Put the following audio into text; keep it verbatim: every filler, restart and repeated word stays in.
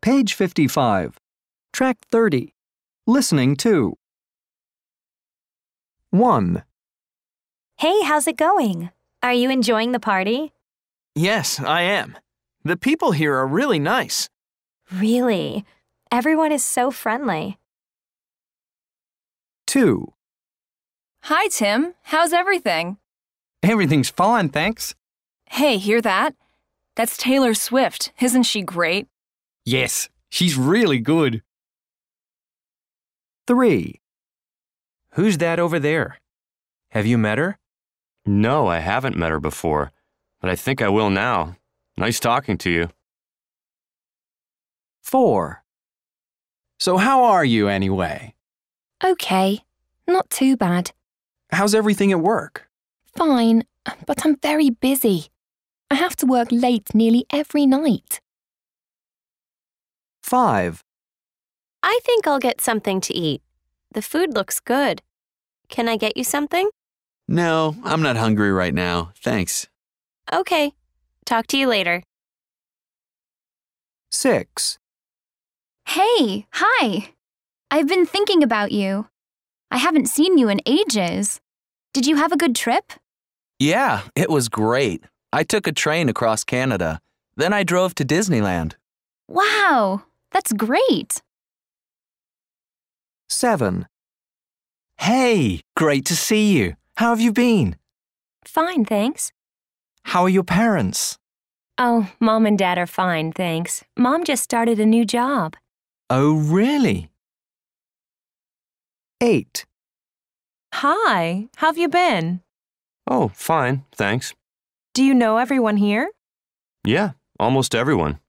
Page fifty-five. Track thirty. Listening to. one. Hey, how's it going? Are you enjoying the party? Yes, I am. The people here are really nice. Really? Everyone is so friendly. two. Hi, Tim. How's everything? Everything's fine, thanks. Hey, hear that? That's Taylor Swift. Isn't she great? Yes, she's really good. three. Who's that over there? Have you met her? No, I haven't met her before, but I think I will now. Nice talking to you. four. So how are you anyway? Okay, not too bad. How's everything at work? Fine, but I'm very busy. I have to work late nearly every night. five. I think I'll get something to eat. The food looks good. Can I get you something? No, I'm not hungry right now. Thanks. Okay. Talk to you later. six. Hey, hi. I've been thinking about you. I haven't seen you in ages. Did you have a good trip? Yeah, it was great. I took a train across Canada. Then I drove to Disneyland. Wow, that's great. seven. Hey, great to see you. How have you been? Fine, thanks. How are your parents? Oh, Mom and Dad are fine, thanks. Mom just started a new job. Oh, really? eight. Hi, how've you been? Oh, fine, thanks. Do you know everyone here? Yeah, almost everyone.